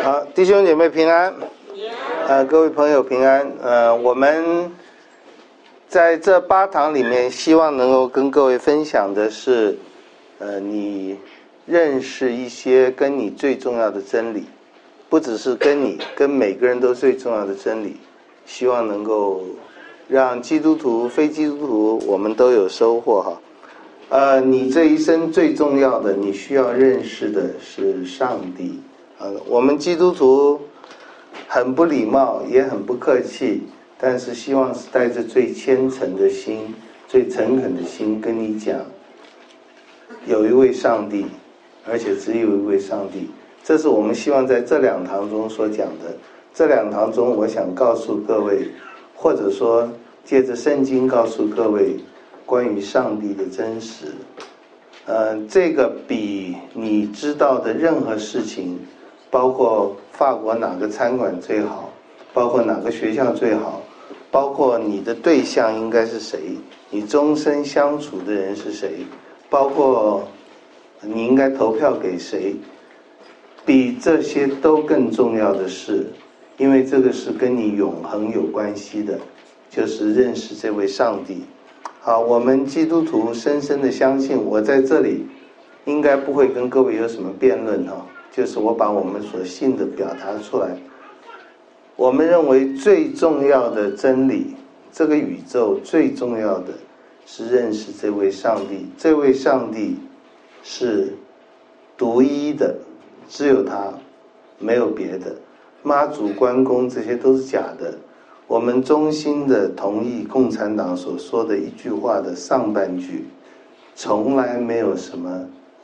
好，弟兄姐妹平安，各位朋友平安。我们在这8堂里面，希望能够跟各位分享的是，你认识一些跟你最重要的真理，不只是跟你，跟每个人都最重要的真理，希望能够让基督徒、非基督徒我们都有收获哈。你这一生最重要的，你需要认识的是上帝。我们基督徒很不礼貌，也很不客气，但是希望是带着最虔诚的心、最诚恳的心跟你讲，有一位上帝，而且只有一位上帝。这是我们希望在这2堂中所讲的。这2堂中，我想告诉各位，或者说借着圣经告诉各位关于上帝的真实。这个比你知道的任何事情，包括法国哪个餐馆最好，包括哪个学校最好，包括你的对象应该是谁，你终身相处的人是谁，包括你应该投票给谁，比这些都更重要的是，因为这个是跟你永恒有关系的，就是认识这位上帝。好，我们基督徒深深的相信，我在这里应该不会跟各位有什么辩论就是我把我们所信的表达出来。我们认为最重要的真理，这个宇宙最重要的是认识这位上帝。这位上帝是独一的，只有他，没有别的。妈祖关公这些都是假的。我们衷心的同意共产党所说的一句话的上半句，从来没有什么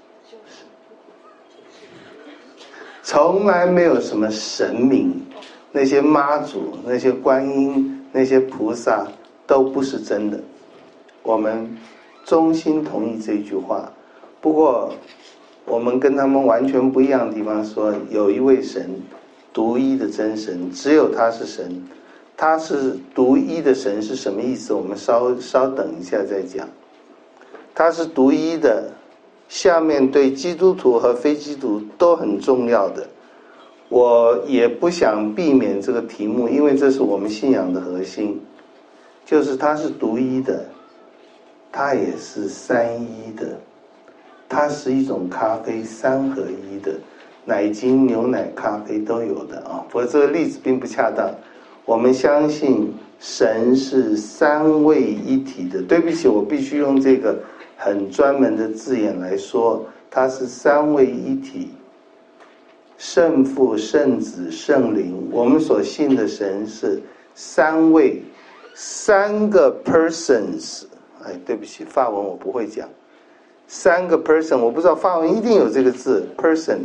神明，那些妈祖、那些观音、那些菩萨都不是真的。我们衷心同意这句话。不过我们跟他们完全不一样的地方说，有一位神，独一的真神，只有他是神。他是独一的神是什么意思？我们稍等一下再讲。他是独一的，下面对基督徒和非基督徒都很重要的。我也不想避免这个题目，因为这是我们信仰的核心，就是他是独一的，他也是三一的，它是一种咖啡3合1的，奶精、牛奶、咖啡都有的不过这个例子并不恰当。我们相信神是3位一体的，对不起，我必须用这个很专门的字眼来说，它是3位一体，圣父、圣子、圣灵。我们所信的神是3位，3个 persons。对不起，法文我不会讲，3个 person， 我不知道法文一定有这个字 person。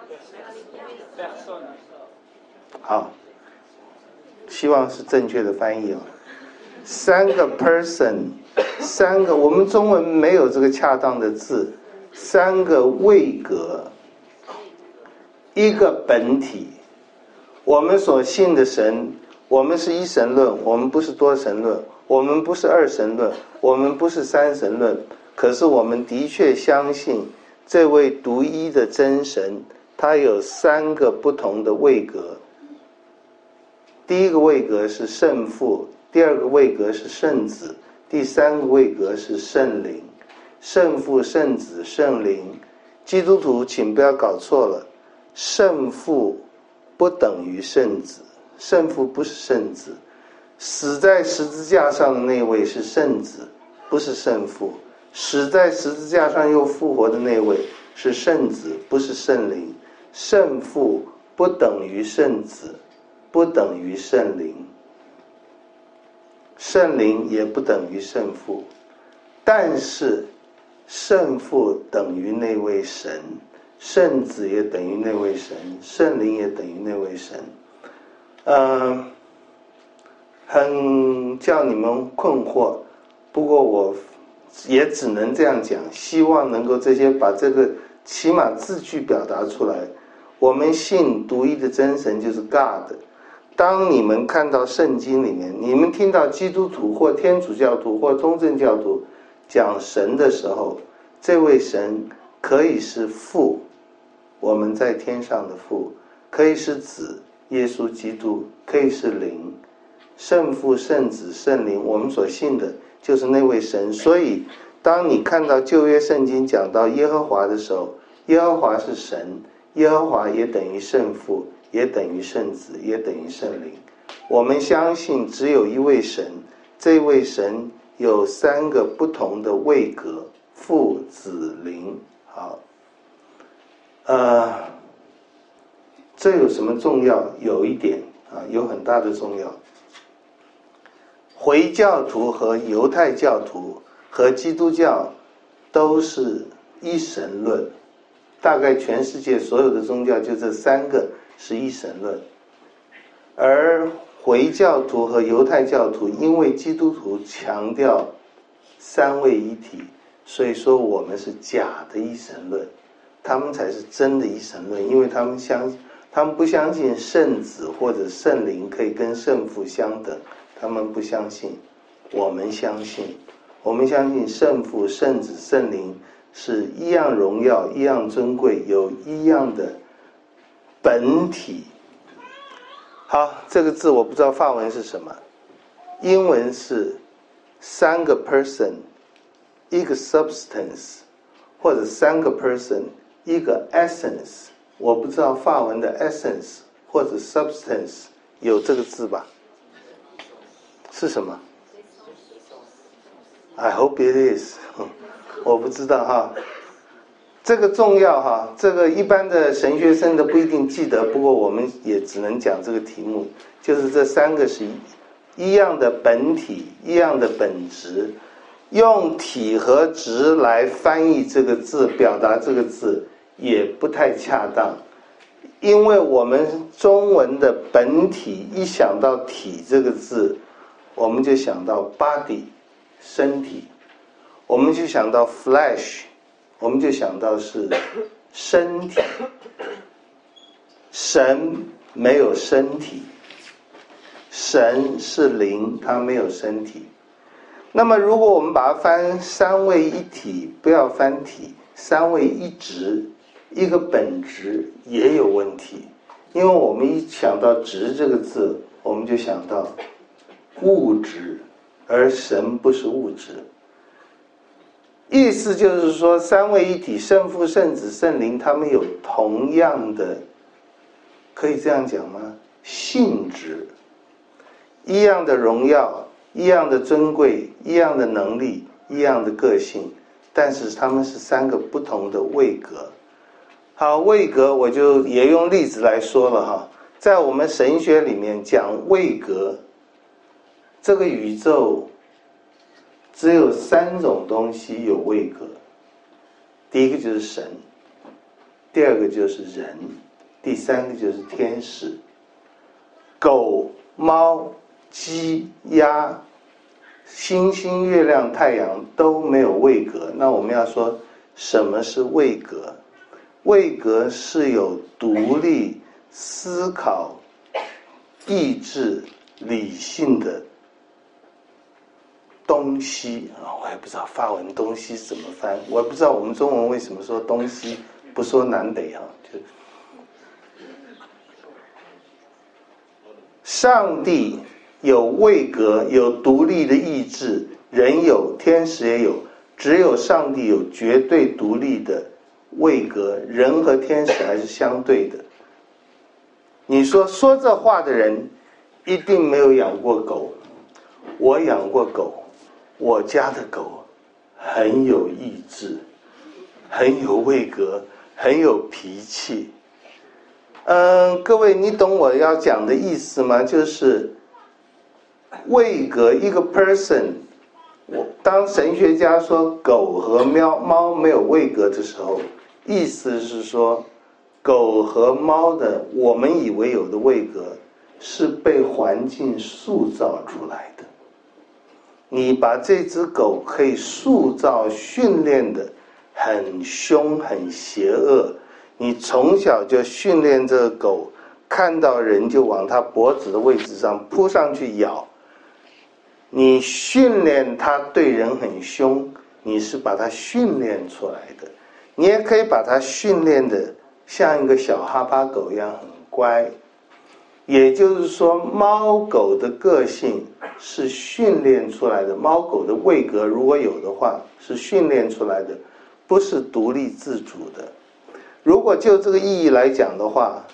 好，希望是正确的翻译3个 person，3个，我们中文没有这个恰当的字，3个位格，一个本体。我们所信的神，我们是一神论，我们不是多神论，我们不是2神论，我们不是3神论，可是我们的确相信这位独一的真神，他有3个不同的位格。第一个位格是圣父，第二个位格是圣子，第3个位格是圣灵。圣父、圣子、圣灵，基督徒请不要搞错了，圣父不等于圣子，圣父不是圣子，死在十字架上的那位是圣子，不是圣父，死在十字架上又复活的那位是圣子，不是圣灵。圣父不等于圣子，不等于圣灵，圣灵也不等于圣父，但是圣父等于那位神，圣子也等于那位神，圣灵也等于那位神。很叫你们困惑，不过我也只能这样讲，希望能够这些把这个起码字句表达出来。我们信独一的真神就是 God。 当你们看到圣经里面，你们听到基督徒或天主教徒或东正教徒讲神的时候，这位神可以是父，我们在天上的父， 可以是子耶稣基督，可以是灵，圣父、圣子、圣灵，我们所信的就是那位神。所以当你看到旧约圣经讲到耶和华的时候，耶和华是神，耶和华也等于圣父，也等于圣子，也等于圣灵。我们相信只有一位神，这位神有三个不同的位格，父子灵。好，这有什么重要？有一点有很大的重要。回教徒和犹太教徒和基督教都是一神论，大概全世界所有的宗教就这三个是一神论。而回教徒和犹太教徒因为基督徒强调三位一体，所以说我们是假的一神论，他们才是真的一神论，因为他们不相信圣子或者圣灵可以跟圣父相等，他们不相信。我们相信，我们相信圣父、圣子、圣灵是一样荣耀，一样尊贵，有一样的本体。好，这个字我不知道法文是什么，英文是三个 person 一个 substance， 或者三个 person 一个 essence。我不知道法文的 essence 或者 substance 有这个字吧？是什么？ I hope it is 我不知道哈，这个重要哈，这个一般的神学生都不一定记得，不过我们也只能讲这个题目，就是这三个是一样的本体，一样的本质。用体和质来翻译这个字，表达这个字也不太恰当，因为我们中文的本体一想到体这个字，我们就想到 body 身体，我们就想到 flesh 我们就想到是身体。神没有身体，神是灵，他没有身体。那么如果我们把它翻三位一体，不要翻体，三位一质，一个本质也有问题，因为我们一想到质这个字，我们就想到物质，而神不是物质。意思就是说三位一体，圣父、圣子、圣灵，他们有同样的，可以这样讲吗？性质，一样的荣耀，一样的尊贵，一样的能力，一样的个性，但是他们是三个不同的位格。好，位格我就也用例子来说了哈，在我们神学里面讲位格，这个宇宙只有三种东西有位格，第一个就是神，第二个就是人，第三个就是天使。狗、猫、鸡、鸭、星星、月亮、太阳都没有位格。那我们要说什么是位格？位格是有独立思考、意志、理性的东西啊，我也不知道法文东西怎么翻，我也不知道我们中文为什么说东西不说南北啊。就上帝有位格，有独立的意志，人有，天使也有，只有上帝有绝对独立的位格，人和天使还是相对的。你说这话的人一定没有养过狗，我养过狗，我家的狗很有意志，很有位格，很有脾气。各位你懂我要讲的意思吗？就是位格，一个 person， 当神学家说狗和猫没有位格的时候，意思是说狗和猫的我们以为有的位格是被环境塑造出来的。你把这只狗可以塑造训练的很凶很邪恶，你从小就训练这个狗看到人就往它脖子的位置上扑上去咬，你训练它对人很凶，你是把它训练出来的。你也可以把它训练的像一个小哈巴狗一样很乖。也就是说，猫狗的个性是训练出来的，猫狗的位格如果有的话是训练出来的，不是独立自主的。如果就这个意义来讲的话，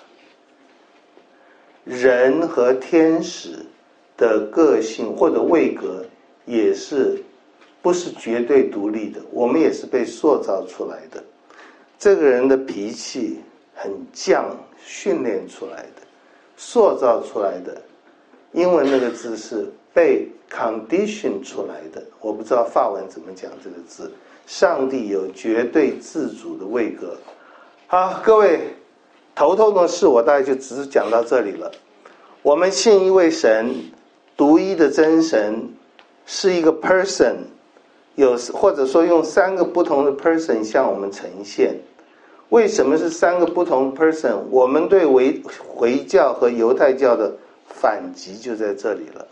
人和天使的个性或者位格也是不是绝对独立的，我们也是被塑造出来的。这个人的脾气很犟，训练出来的，塑造出来的。英文那个字是被 condition 出来的，我不知道法文怎么讲这个字。上帝有绝对自主的位格。好，各位，头痛的事我大概就只是讲到这里了。我们信一位神，独一的真神，是一个 person， 或者说用3个不同的 person 向我们呈现。为什么是3个不同的 person？ 我们对回教和犹太教的反击就在这里了。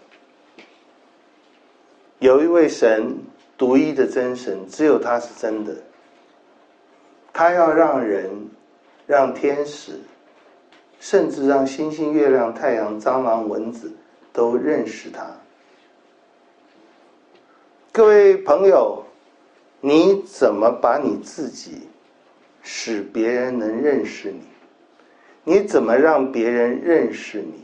有一位神，独一的真神，只有他是真的。他要让人，让天使，甚至让星星、月亮、太阳、蟑螂、蚊子都认识他。各位朋友，你怎么把你自己使别人能认识你？你怎么让别人认识你？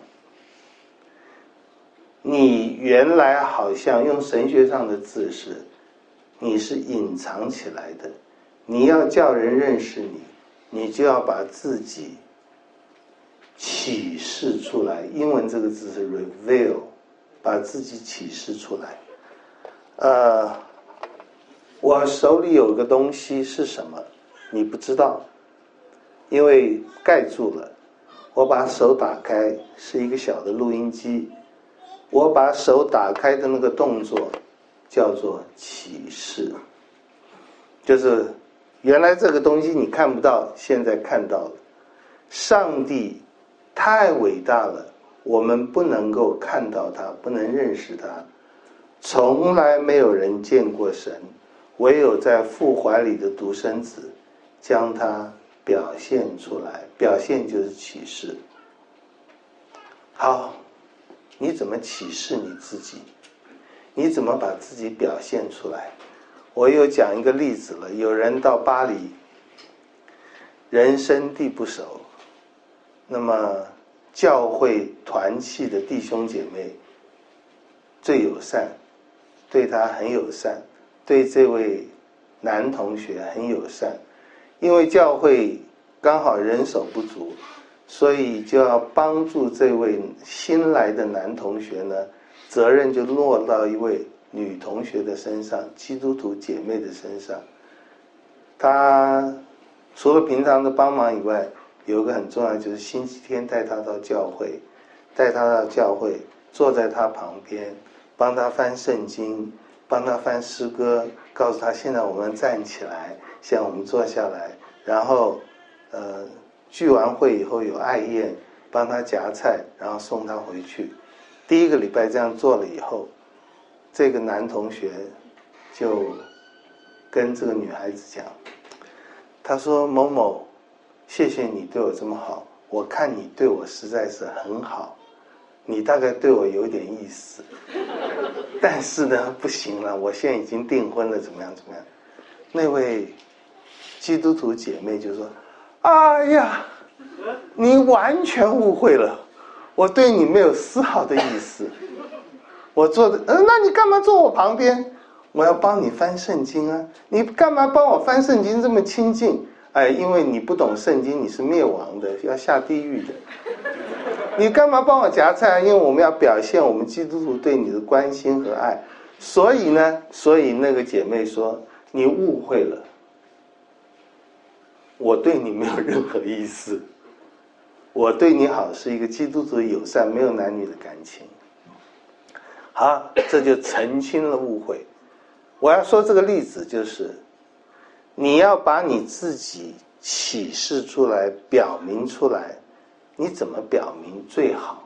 你原来好像用神学上的字是，你是隐藏起来的。你要叫人认识你，你就要把自己启示出来。英文这个字是 reveal， 把自己启示出来。我手里有个东西是什么？你不知道，因为盖住了。我把手打开，是一个小的录音机。我把手打开的那个动作叫做启示，就是原来这个东西你看不到，现在看到了。上帝太伟大了，我们不能够看到他，不能认识他。从来没有人见过神，唯有在父怀里的独生子将它表现出来，表现就是启示。好，你怎么启示你自己？你怎么把自己表现出来？我又讲一个例子了，有人到巴黎，人生地不熟，那么教会团契的弟兄姐妹最友善，对他很友善，对这位男同学很友善。因为教会刚好人手不足，所以就要帮助这位新来的男同学呢，责任就落到一位女同学的身上，基督徒姐妹的身上。他除了平常的帮忙以外，有一个很重要，就是星期天带他到教会，坐在他旁边，帮他翻圣经，帮他翻诗歌，告诉他现在我们站起来，现在我们坐下来，然后聚完会以后有爱宴，帮他夹菜，然后送他回去。第1个礼拜这样做了以后，这个男同学就跟这个女孩子讲，他说某某，谢谢你对我这么好，我看你对我实在是很好，你大概对我有点意思，但是呢不行了，我现在已经订婚了，怎么样。那位基督徒姐妹就说，哎呀，你完全误会了，我对你没有丝毫的意思。我坐的，那你干嘛坐我旁边？我要帮你翻圣经啊！你干嘛帮我翻圣经这么亲近？哎，因为你不懂圣经，你是灭亡的，要下地狱的。你干嘛帮我夹菜？因为我们要表现我们基督徒对你的关心和爱。所以那个姐妹说，你误会了，我对你没有任何意思，我对你好是一个基督徒的友善，没有男女的感情。好，这就澄清了误会。我要说这个例子就是，你要把你自己启示出来，表明出来，你怎么表明最好？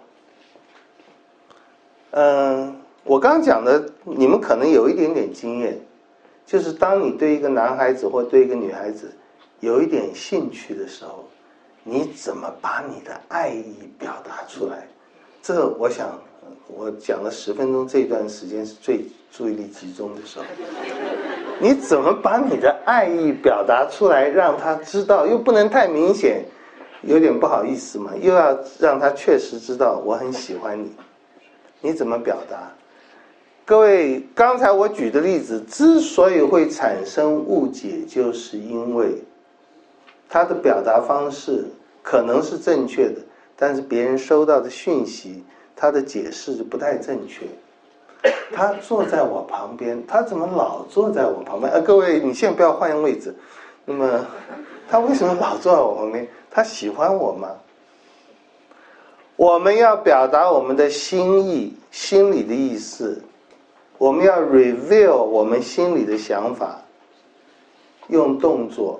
我刚讲的，你们可能有一点点经验，就是当你对一个男孩子或对一个女孩子有一点兴趣的时候， 你怎么把你的爱意表达出来？这我想我讲了10分钟，这段时间是最注意力集中的时候。你怎么把你的爱意表达出来，让他知道，又不能太明显，有点不好意思嘛，又要让他确实知道我很喜欢你。你怎么表达？各位，刚才我举的例子之所以会产生误解，就是因为他的表达方式可能是正确的，但是别人收到的讯息，他的解释就不太正确。他坐在我旁边，他怎么老坐在我旁边？各位，你现在不要换位置。那么，他为什么老坐在我旁边？他喜欢我吗？我们要表达我们的心意，心里的意思，我们要 reveal 我们心里的想法，用动作，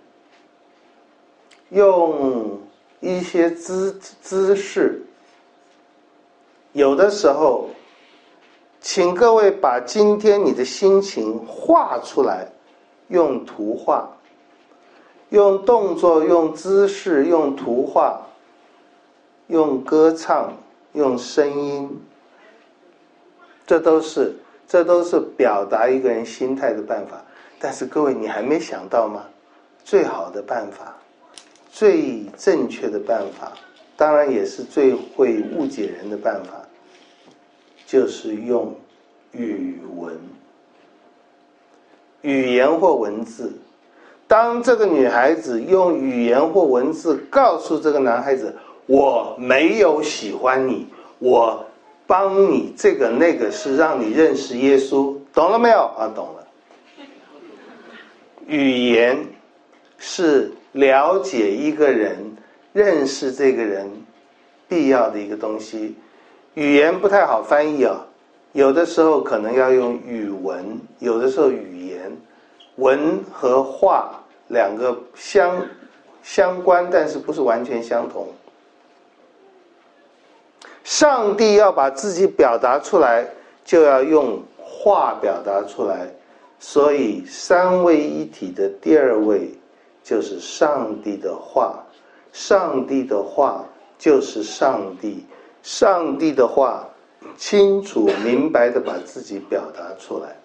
用一些姿势。有的时候请各位把今天你的心情画出来，用图画，用动作，用姿势，用图画，用歌唱，用声音，这都是表达一个人心态的办法。但是各位，你还没想到吗？最好的办法，最正确的办法，当然也是最会误解人的办法，就是用语文、语言或文字。当这个女孩子用语言或文字告诉这个男孩子，我没有喜欢你，我帮你这个那个是让你认识耶稣，懂了没有啊？懂了。语言是了解一个人、认识这个人必要的一个东西。语言不太好翻译啊，有的时候可能要用语文，有的时候语言。文和画两个相关，但是不是完全相同。上帝要把自己表达出来，就要用话表达出来。所以三位一体的第二位就是上帝的话，上帝的话就是上帝，上帝的话清楚明白地把自己表达出来。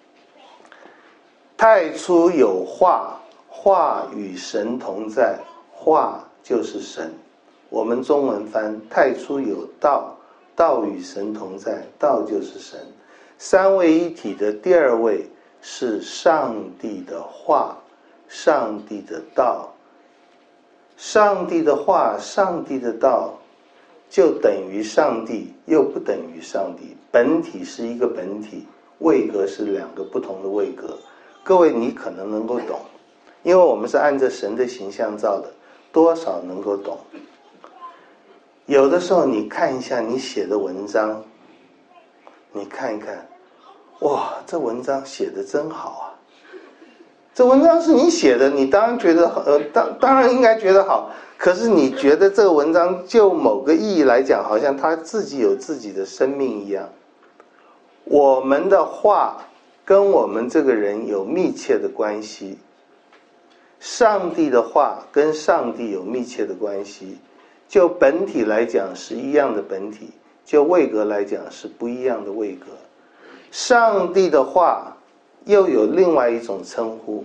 太初有话，话与神同在，话就是神。我们中文翻太初有道，道与神同在，道就是神。三位一体的第二位是上帝的话，上帝的道。上帝的话，上帝的道就等于上帝，又不等于上帝。本体是一个本体，位格是两个不同的位格。各位你可能能够懂，因为我们是按照神的形象造的，多少能够懂。有的时候你看一下你写的文章，你看一看，哇，这文章写得真好啊！这文章是你写的，你当然觉得当然应该觉得好。可是你觉得这个文章就某个意义来讲，好像他自己有自己的生命一样。我们的话跟我们这个人有密切的关系，上帝的话跟上帝有密切的关系。就本体来讲是一样的本体，就位格来讲是不一样的位格。上帝的话又有另外一种称呼，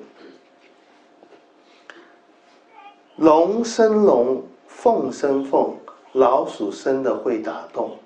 龙生龙，凤生凤，老鼠生的会打洞。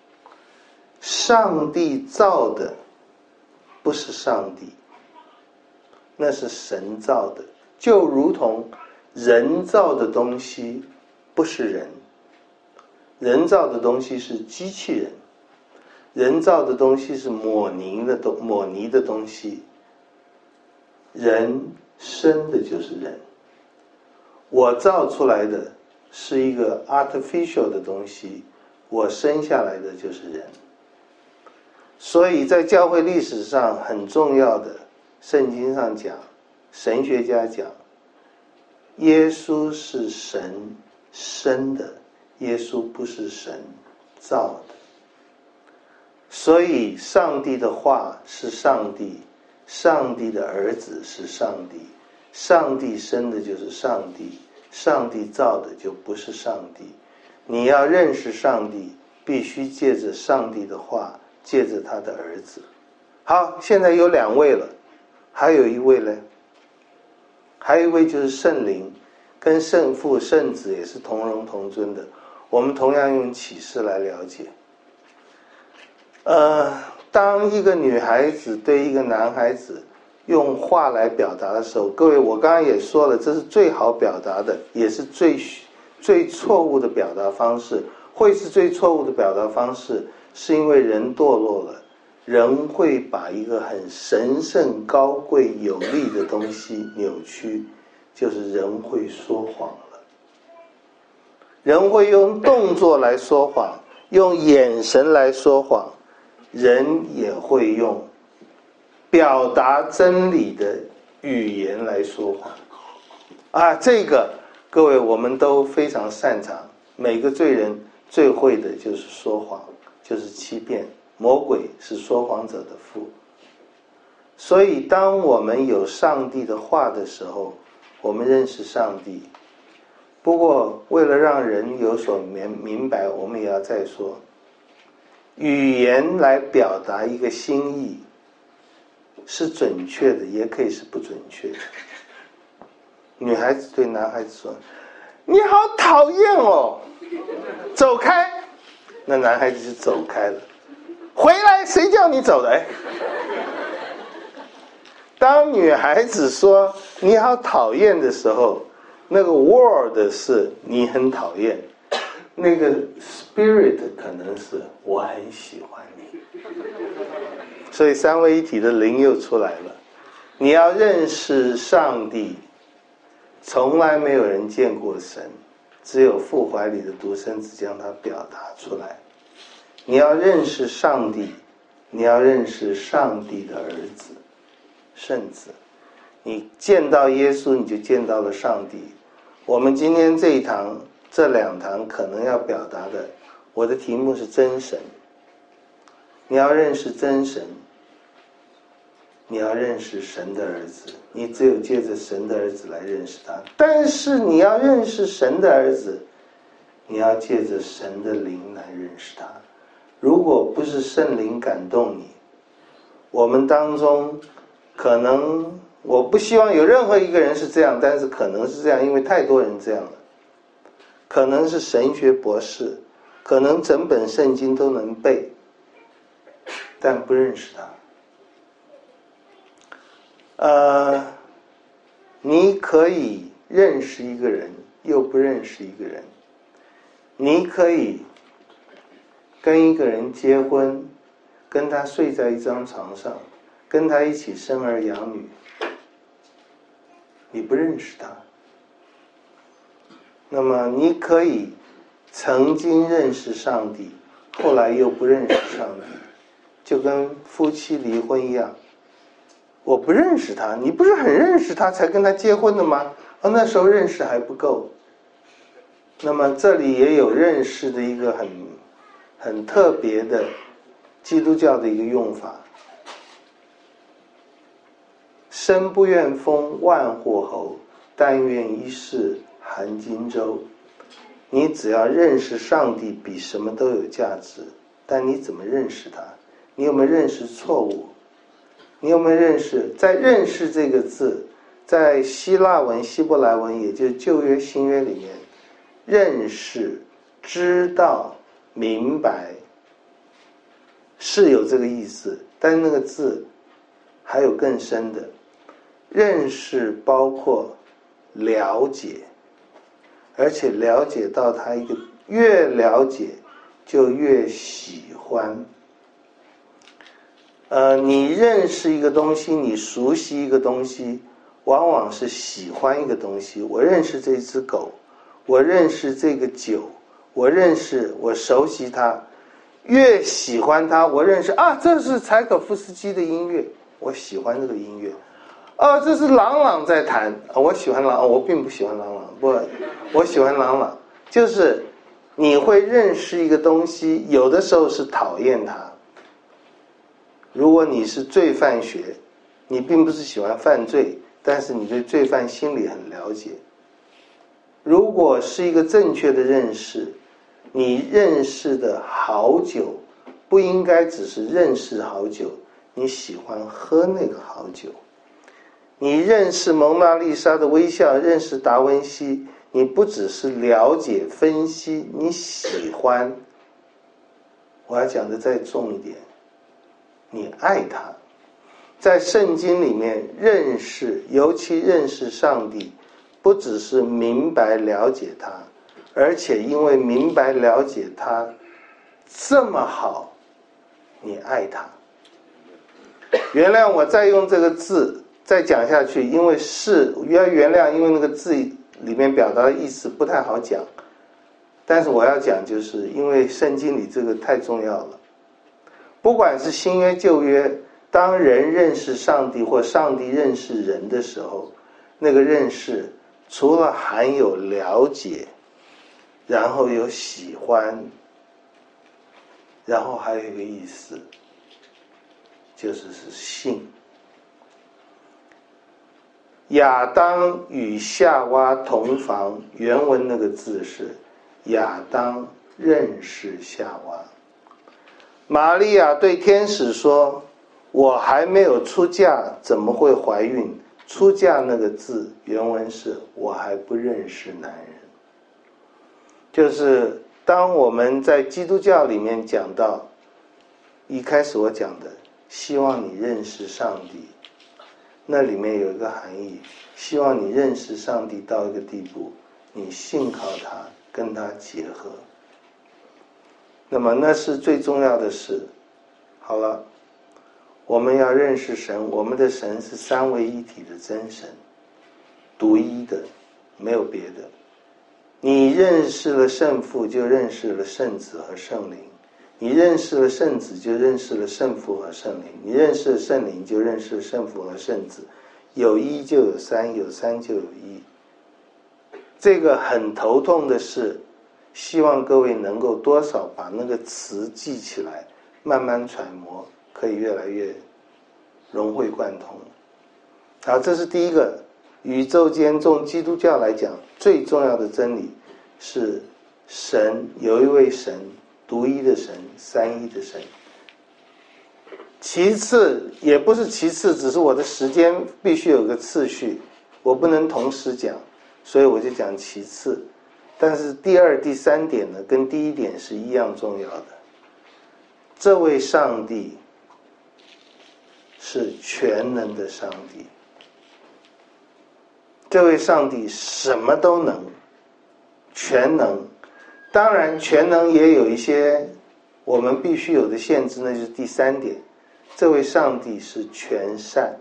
上帝造的不是上帝，那是神造的。就如同人造的东西不是人，人造的东西是机器人，人造的东西是抹泥的东西，人生的就是人。我造出来的是一个 artificial 的东西，我生下来的就是人。所以在教会历史上很重要的，圣经上讲，神学家讲，耶稣是神生的，耶稣不是神造的。所以上帝的话是上帝，上帝的儿子是上帝，上帝生的就是上帝， 上帝造的就不是上帝。你要认识上帝，必须借着上帝的话，借着他的儿子。好，现在有2位了，还有一位呢？还有一位就是圣灵，跟圣父圣子也是同荣同尊的。我们同样用启示来了解。当一个女孩子对一个男孩子用话来表达的时候，各位，我刚刚也说了，这是最好表达的，也是最错误的表达方式。会是最错误的表达方式，是因为人堕落了，人会把一个很神圣高贵有力的东西扭曲，就是人会说谎了。人会用动作来说谎，用眼神来说谎，人也会用表达真理的语言来说谎。这个各位我们都非常擅长，每个罪人最会的就是说谎，就是欺骗。魔鬼是说谎者的父。所以当我们有上帝的话的时候，我们认识上帝。不过为了让人有所明白，我们也要再说，语言来表达一个心意是准确的，也可以是不准确的。女孩子对男孩子说，你好讨厌哦，走开，那男孩子就走开了。回来，谁叫你走的？当女孩子说你好讨厌的时候，那个 word 是你很讨厌，那个 spirit 可能是我很喜欢你。所以三位一体的灵又出来了。你要认识上帝，从来没有人见过神，只有父怀里的独生子将他表达出来。你要认识上帝，你要认识上帝的儿子圣子。你见到耶稣，你就见到了上帝。我们今天这2堂可能要表达的，我的题目是真神。你要认识真神，你要认识神的儿子，你只有借着神的儿子来认识他。但是你要认识神的儿子，你要借着神的灵来认识他。如果不是圣灵感动你，我们当中可能，我不希望有任何一个人是这样，但是可能是这样，因为太多人这样了。可能是神学博士，可能整本圣经都能背，但不认识他。你可以认识一个人，又不认识一个人。你可以跟一个人结婚，跟他睡在一张床上，跟他一起生儿养女，你不认识他。那么你可以曾经认识上帝，后来又不认识上帝，就跟夫妻离婚一样。我不认识他，你不是很认识他才跟他结婚的吗？那时候认识还不够。那么这里也有认识的一个很特别的基督教的一个用法。身不愿封万户侯，但愿一世含荆州。你只要认识上帝比什么都有价值，但你怎么认识他？你有没有认识错误？你有没有认识？在认识这个字，在希腊文希伯来文，也就是旧约新约里面，认识知道明白是有这个意思，但是那个字还有更深的。认识包括了解，而且了解到他一个，越了解就越喜欢。你认识一个东西，你熟悉一个东西，往往是喜欢一个东西。我认识这只狗，我认识这个酒，我熟悉它，越喜欢它。我认识这是柴可夫斯基的音乐，我喜欢这个音乐。这是郎朗在弹，我喜欢郎朗，我并不喜欢郎朗，不，我喜欢郎朗。就是你会认识一个东西，有的时候是讨厌它。如果你是罪犯学，你并不是喜欢犯罪，但是你对罪犯心理很了解。 如果是一个正确的认识，你认识的好酒不应该只是认识好酒，你喜欢喝那个好酒。你认识蒙娜丽莎的微笑，认识达文西，你不只是了解分析，你喜欢。我要讲的再重一点，你爱他。在圣经里面认识，尤其认识上帝，不只是明白了解他，而且因为明白了解他这么好，你爱他。原谅我再用这个字再讲下去，因为是要原谅，因为那个字里面表达的意思不太好讲，但是我要讲，就是因为圣经里这个太重要了。不管是新约旧约，当人认识上帝或上帝认识人的时候，那个认识除了含有了解，然后有喜欢，然后还有一个意思，就是信。亚当与夏娃同房，原文那个字是亚当认识夏娃。玛利亚对天使说，我还没有出嫁，怎么会怀孕？出嫁那个字原文是我还不认识男人。就是当我们在基督教里面讲到一开始我讲的希望你认识上帝，那里面有一个含义，希望你认识上帝到一个地步，你信靠他，跟他结合。那么那是最重要的事。好了，我们要认识神，我们的神是三位一体的真神，独一的，没有别的。你认识了圣父，就认识了圣子和圣灵；你认识了圣子，就认识了圣父和圣灵；你认识了圣灵，就认识了圣父和圣子。有一就有三，有三就有一。这个很头痛的事，希望各位能够多少把那个词记起来，慢慢揣摩，可以越来越融会贯通。好，这是第一个。宇宙间从基督教来讲最重要的真理是神有一位神，独一的神，三一的神。其次也不是其次，只是我的时间必须有个次序，我不能同时讲，所以我就讲其次。但是第二第三点呢，跟第一点是一样重要的。这位上帝是全能的上帝，这位上帝什么都能，全能。当然全能也有一些我们必须有的限制，那就是第三点，这位上帝是全善。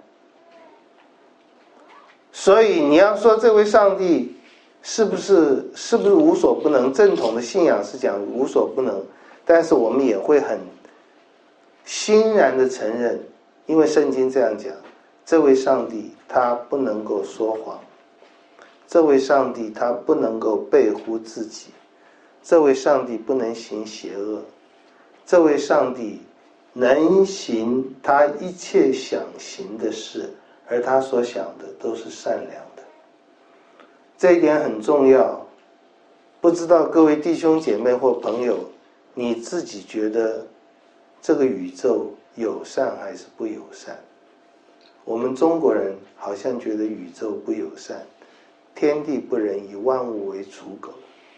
所以你要说这位上帝是不是无所不能，正统的信仰是讲无所不能，但是我们也会很欣然的承认，因为圣经这样讲，这位上帝他不能够说谎，这位上帝他不能够背乎自己，这位上帝不能行邪恶，这位上帝能行他一切想行的事，而他所想的都是善良的。这一点很重要。不知道各位弟兄姐妹或朋友，你自己觉得这个宇宙友善还是不友善？我们中国人好像觉得宇宙不友善，天地不仁，以万物为刍狗。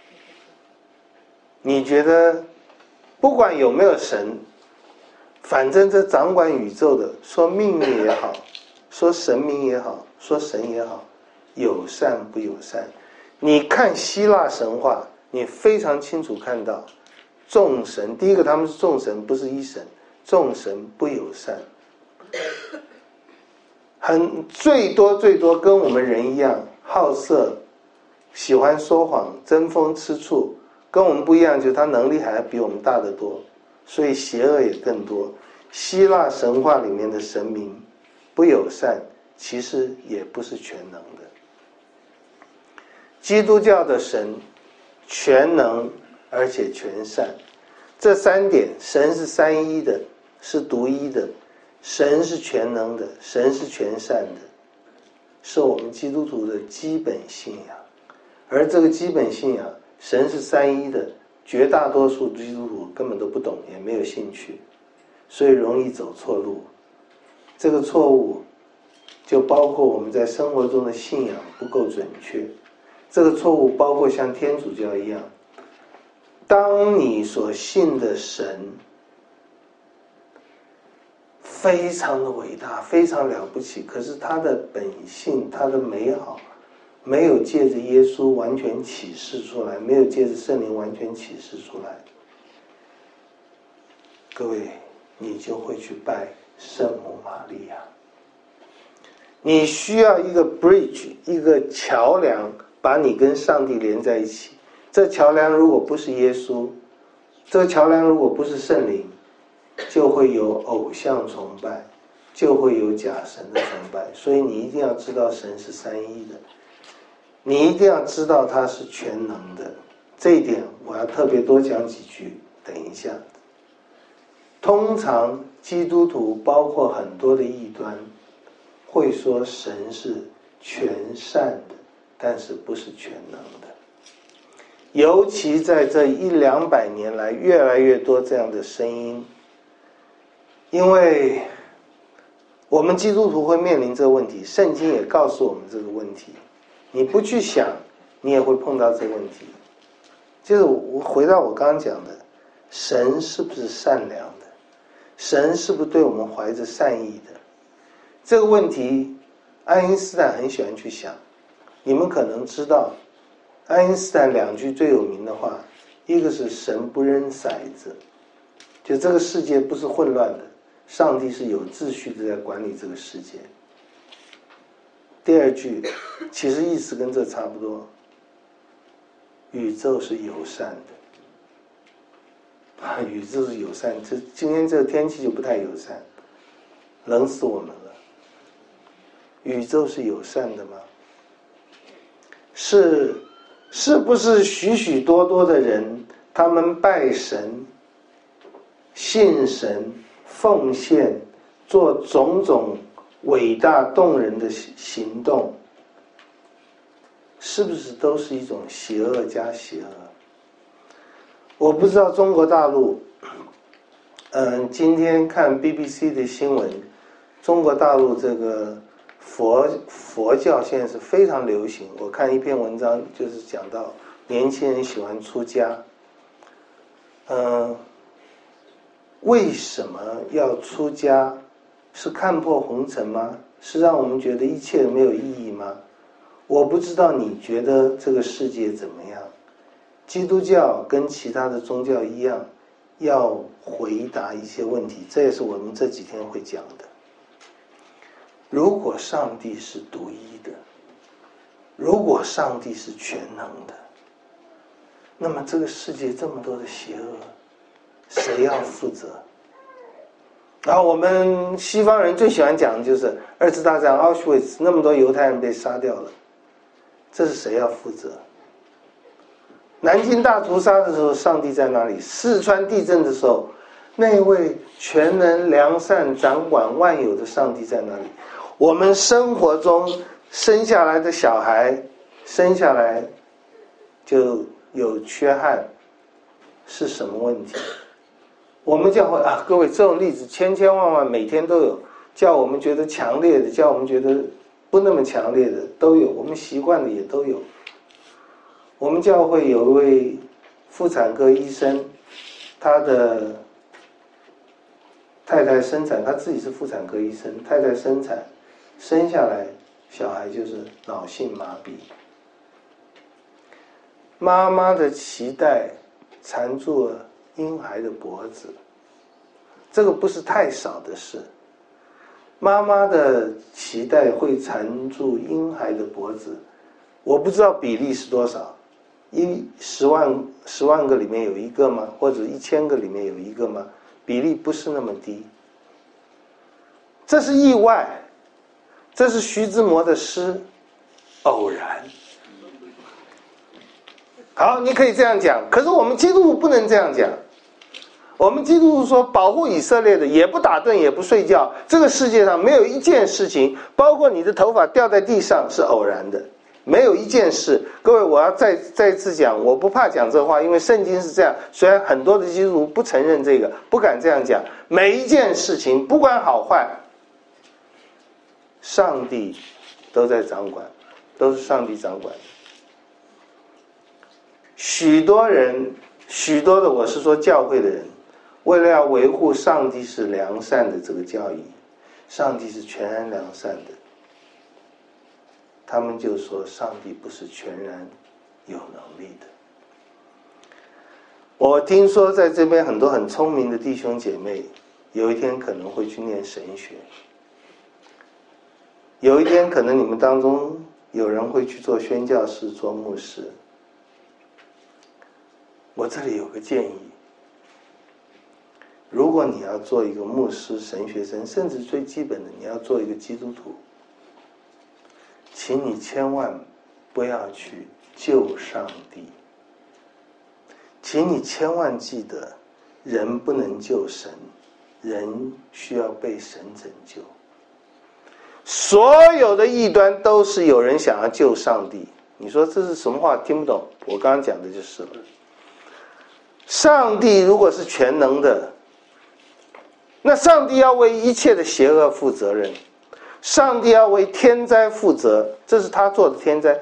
你觉得不管有没有神，反正这掌管宇宙的，说命运也好，说神明也好，说神也好，友善不友善？你看希腊神话，你非常清楚看到众神，第一个他们是众神，不是一神，众神不友善，最多跟我们人一样好色，喜欢说谎，争风吃醋，跟我们不一样，就是他能力还比我们大得多，所以邪恶也更多。希腊神话里面的神明不友善，其实也不是全能的。基督教的神全能而且全善，这三点，神是三一的，是独一的，神是全能的，神是全善的，是我们基督徒的基本信仰。 而这个基本信仰，神是三一的，绝大多数基督徒根本都不懂，也没有兴趣，所以容易走错路。这个错误就包括我们在生活中的信仰不够准确，这个错误包括像天主教一样，当你所信的神非常的伟大，非常了不起，可是他的本性，他的美好没有借着耶稣完全启示出来，没有借着圣灵完全启示出来，各位，你就会去拜圣母玛利亚。你需要一个 bridge， 一个桥梁，把你跟上帝连在一起。这桥梁如果不是耶稣，这个桥梁如果不是圣灵，就会有偶像崇拜，就会有假神的崇拜。所以你一定要知道神是三一的，你一定要知道他是全能的。这一点我要特别多讲几句，等一下。通常基督徒包括很多的异端会说神是全善的，但是不是全能的。尤其在这100-200年来，越来越多这样的声音，因为我们基督徒会面临这个问题，圣经也告诉我们这个问题，你不去想，你也会碰到这个问题。就是我回到我刚刚讲的，神是不是善良的？神是不是对我们怀着善意的？这个问题爱因斯坦很喜欢去想。你们可能知道爱因斯坦2句最有名的话，一个是神不扔骰子，就这个世界不是混乱的，上帝是有秩序的在管理这个世界。第2句其实意思跟这差不多，宇宙是友善的。宇宙是友善，今天这个天气就不太友善，冷死我们了。宇宙是友善的吗？是不是许许多多的人，他们拜神、信神、奉献，做种种伟大动人的行动，是不是都是一种邪恶加邪恶？我不知道中国大陆，今天看 BBC 的新闻，中国大陆这个佛教现在是非常流行。我看一篇文章，就是讲到年轻人喜欢出家。为什么要出家？是看破红尘吗？是让我们觉得一切没有意义吗？我不知道你觉得这个世界怎么样。基督教跟其他的宗教一样，要回答一些问题，这也是我们这几天会讲的。如果上帝是独一的，如果上帝是全能的，那么这个世界这么多的邪恶，谁要负责？然后我们西方人最喜欢讲的就是2次大战奥斯维茨，那么多犹太人被杀掉了，这是谁要负责？南京大屠杀的时候，上帝在哪里？四川地震的时候，那位全能良善掌管万有的上帝在哪里？我们生活中生下来的小孩，生下来就有缺憾，是什么问题？我们教会各位，这种例子千千万万，每天都有，叫我们觉得强烈的，叫我们觉得不那么强烈的都有，我们习惯的也都有。我们教会有一位妇产科医生，他的太太生产，他自己是妇产科医生，太太生产，生下来小孩就是脑性麻痹，妈妈的脐带缠住了婴孩的脖子，这个不是太少的事。妈妈的脐带会缠住婴孩的脖子，我不知道比例是多少，10万个里面有一个吗？或者1000个里面有一个吗？比例不是那么低。这是意外，这是徐志摩的诗，偶然。好，你可以这样讲，可是我们基督徒不能这样讲。我们基督徒说，保护以色列的也不打盹也不睡觉，这个世界上没有一件事情，包括你的头发掉在地上，是偶然的。 没有一件事，各位，我要再一次讲，我不怕讲这话，因为圣经是这样。虽然很多的基督徒不承认这个，不敢这样讲，每一件事情不管好坏，上帝都在掌管，都是上帝掌管。许多人，许多的，我是说教会的人，为了要维护上帝是良善的这个教义，上帝是全然良善的，他们就说上帝不是全然有能力的。我听说在这边很多很聪明的弟兄姐妹，有一天可能会去念神学，有一天可能你们当中有人会去做宣教士、做牧师。我这里有个建议，如果你要做一个牧师、神学生，甚至最基本的你要做一个基督徒，请你千万不要去救上帝，请你千万记得，人不能救神，人需要被神拯救。所有的异端都是有人想要救上帝，你说这是什么话？听不懂。我刚刚讲的就是了。上帝如果是全能的，那上帝要为一切的邪恶负责任，上帝要为天灾负责，这是他做的天灾。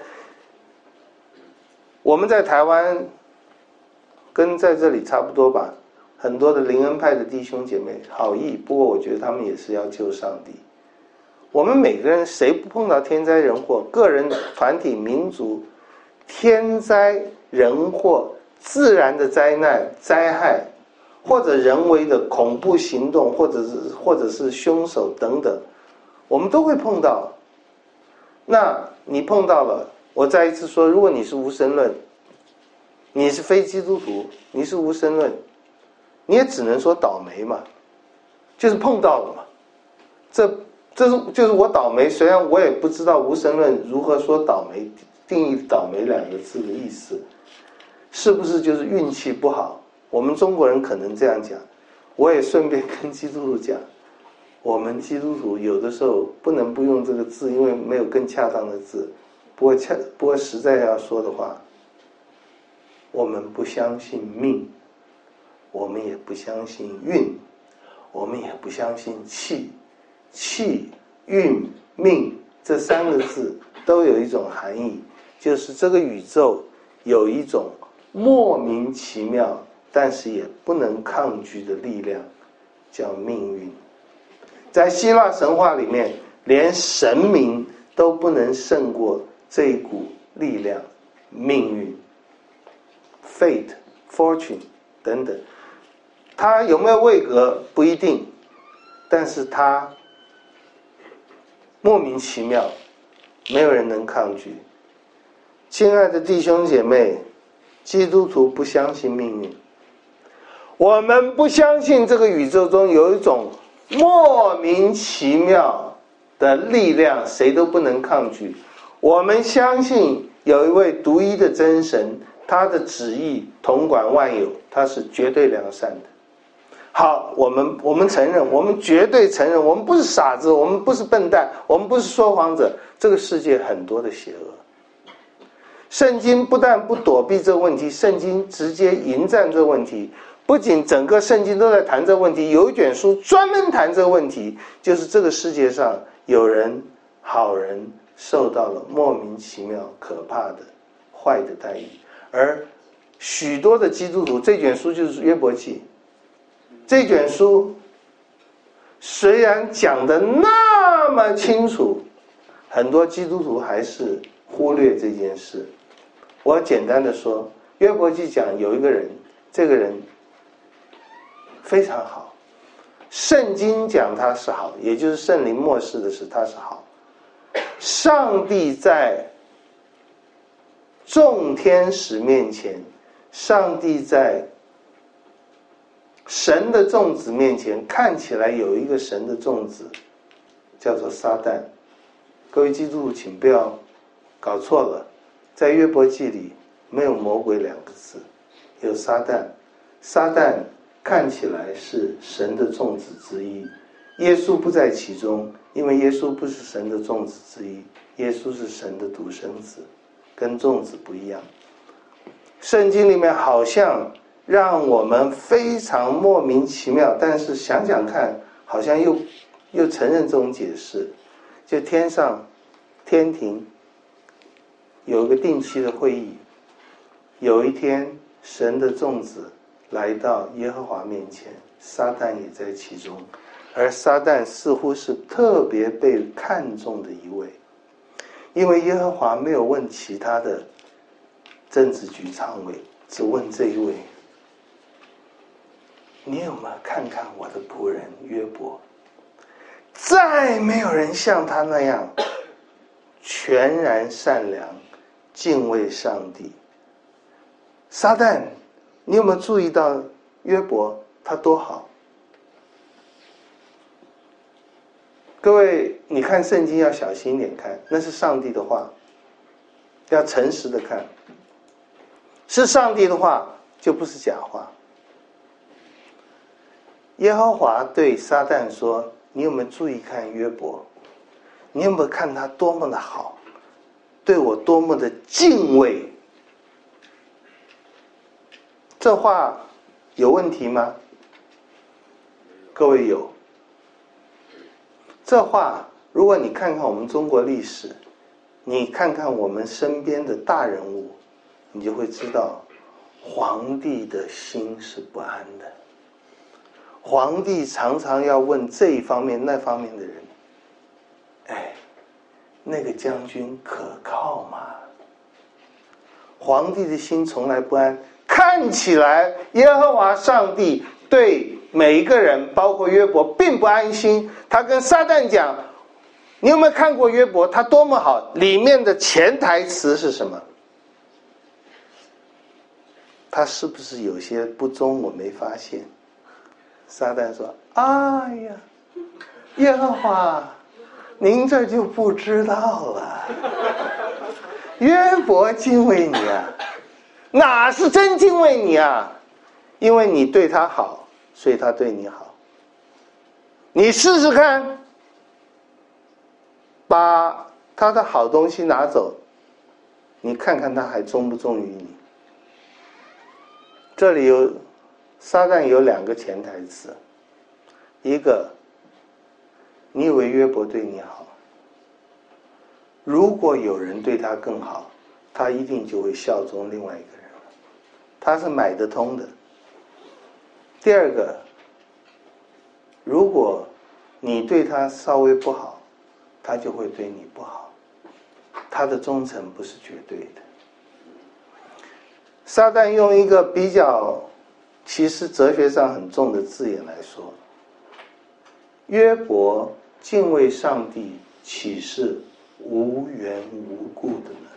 我们在台湾跟在这里差不多吧，很多的灵恩派的弟兄姐妹好意，不过我觉得他们也是要救上帝。我们每个人谁不碰到天灾人祸，个人、团体、民族，天灾人祸，自然的灾难、灾害，或者人为的恐怖行动，或者是凶手等等，我们都会碰到。那你碰到了，我再一次说，如果你是无神论，你是非基督徒，你是无神论，你也只能说倒霉嘛，就是碰到了嘛。这就是我倒霉，虽然我也不知道无神论如何说倒霉，定义倒霉两个字的意思，是不是就是运气不好？我们中国人可能这样讲，我也顺便跟基督徒讲，我们基督徒有的时候不能不用这个字，因为没有更恰当的字。不过实在要说的话，我们不相信命，我们也不相信运，我们也不相信气。气、运、命这三个字都有一种含义，就是这个宇宙有一种莫名其妙但是也不能抗拒的力量，叫命运。在希腊神话里面，连神明都不能胜过这一股力量，命运 fate fortune 等等。它有没有位格不一定，但是它莫名其妙，没有人能抗拒。亲爱的弟兄姐妹，基督徒不相信命运，我们不相信这个宇宙中有一种莫名其妙的力量，谁都不能抗拒。我们相信有一位独一的真神，他的旨意统管万有，他是绝对良善的。好，我们承认，我们绝对承认，我们不是傻子，我们不是笨蛋，我们不是说谎者。这个世界很多的邪恶，圣经不但不躲避这个问题，圣经直接迎战这个问题。不仅整个圣经都在谈这个问题，有一卷书专门谈这个问题，就是这个世界上有人好人受到了莫名其妙可怕的坏的待遇，而许多的基督徒，这卷书就是约伯记，这卷书虽然讲得那么清楚，很多基督徒还是忽略这件事。我简单的说，约伯记讲有一个人，这个人非常好，圣经讲他是好，也就是圣灵默示的是他是好。上帝在众天使面前，上帝在神的众子面前，看起来有一个神的众子叫做撒旦。各位基督徒请不要搞错了，在约伯记里没有魔鬼两个字，有撒旦。撒旦看起来是神的众子之一， 耶稣不在其中，因为耶稣不是神的众子之一，耶稣是神的独生子，跟众子不一样。圣经里面好像让我们非常莫名其妙，但是想想看，好像又承认这种解释。就天上天庭有一个定期的会议，有一天神的众子来到耶和华面前，撒旦也在其中，而撒旦似乎是特别被看重的一位，因为耶和华没有问其他的政治局常委，只问这一位：你有没有看看我的仆人约伯？再没有人像他那样全然善良，敬畏上帝。撒旦，你有没有注意到约伯他多好？各位，你看圣经要小心一点看，那是上帝的话，要诚实的看。是上帝的话，就不是假话。耶和华对撒旦说：你有没有注意看约伯？你有没有看他多么的好，对我多么的敬畏？这话有问题吗？各位有。这话如果你看看我们中国历史，你看看我们身边的大人物，你就会知道皇帝的心是不安的。皇帝常常要问这一方面那方面的人：哎，那个将军可靠吗？皇帝的心从来不安。看起来耶和华上帝对每一个人，包括约伯，并不安心。他跟撒旦讲：你有没有看过约伯？他多么好！里面的潜台词是什么？他是不是有些不忠我没发现？撒旦说：哎呀，耶和华，您这就不知道了。约伯敬畏你啊，哪是真敬畏你啊？因为你对他好，所以他对你好。你试试看，把他的好东西拿走，你看看他还忠不忠于你。这里有撒旦有两个潜台词，一个，你以为约伯对你好，如果有人对他更好，他一定就会效忠另外一个人了，他是买得通的。第二个，如果你对他稍微不好，他就会对你不好，他的忠诚不是绝对的。撒旦用一个比较其实哲学上很重的字眼来说，约伯敬畏上帝岂是无缘无故的呢？